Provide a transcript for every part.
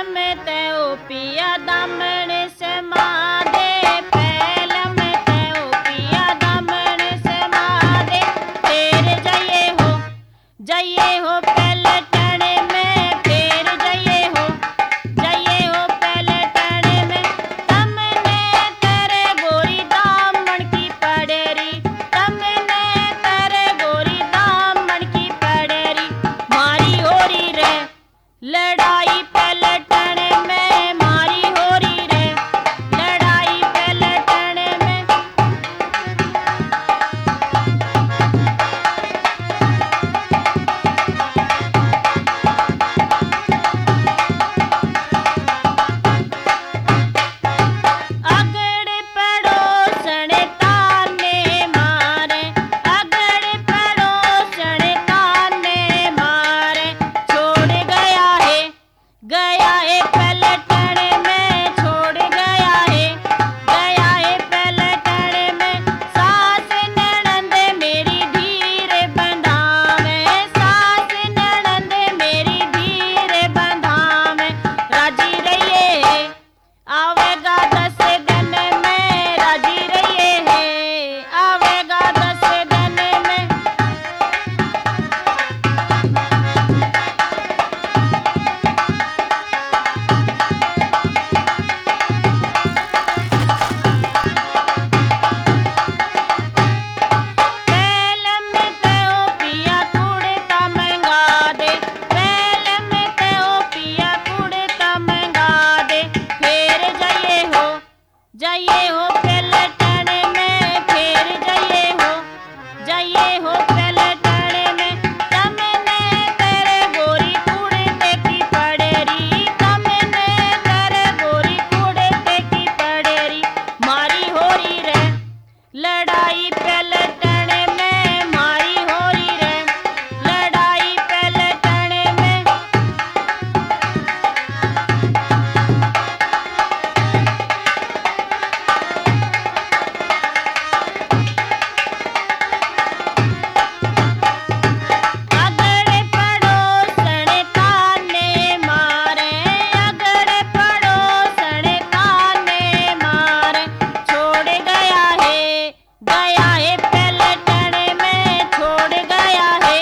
में ते ओ पिया दामन समा दे, पहल में ते ओ पिया दामन समा दे। फिर जाइए हो पलटन में, फिर जाइए हो पलटन में। तमने तेरे गोरी दामन की पड़ेरी, तमने तेरे गोरी दामन की पड़ेरी। मारी हो रही रे लड़ाई पलटन में, मारी हो रही रे लड़ाई पलटन में। अगड़ पड़ोसन ताने मारे, अगड़ पड़ोसन ताने मारे। छोड़ गया है पलटन में, छोड़ गया है पलटन में। सास ननद मेरी धीर बंधावे, सास ननद मेरी धीर बंधावे। राजी रहिए आवेगा 10 दिन में, राजी रहिए आवेगा 10 दिन में। पहल में ते ओ पिया कुड़ता मंगा दे, पहल में ते ओ पिया कुड़ता मंगा दे। फिर जाइए हो पलटन में, फिर जाइए हो पलटन में। तमने तेरे गोरी कुड़ते की पड़ेरी, तमने तेरे गोरी कुड़ते की पड़ेरी। मारी हो रही रे लड़ाई पलटन में, मारी हो रही रे लड़ाई पलटन में। अगड़ पड़ोसन ताने मारे, अगड़ पड़ोसन ताने मारे। छोड़ गया है पलटन में, छोड़ गया है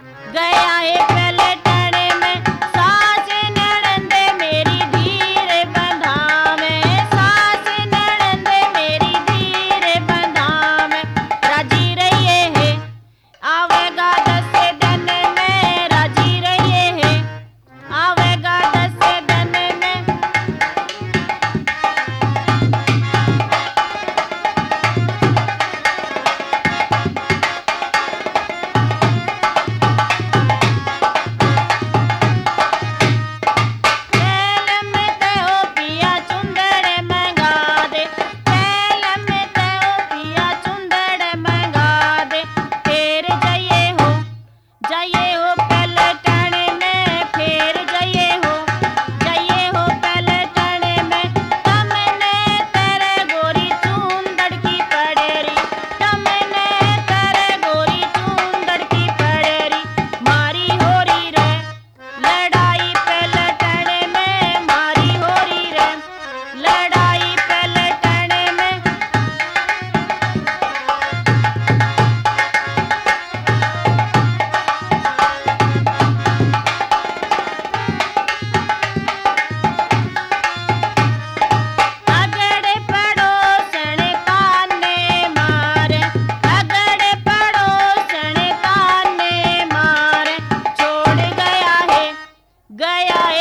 पलटन में। सास ननद मेरी धीर बंधावे, सास ननद मेरी धीर बंधावे। राजी रहिए आवेगा 10 दिन में, राजी रहिए आवेगा 10 दिन में। पहल में ते ओ पिया चुंदड़ मंगा दे, पहल में ते ओ पिया चुंदड़ मंगा दे। फिर जाइए हो पलटन में, फिर जाइए हो पलटन में। तमने तेरे गोरी चुंदड़ की पड़ेरी, तमने तेरे गोरी चुंदड़ की पड़ेरी। मारी हो रही रे लड़ाई पलटन में, मारी हो रही रे लड़ाई पलटन में। अगड़ पड़ोसन ताने मारे, अगड़ पड़ोसन ताने मारे। छोड़ गया है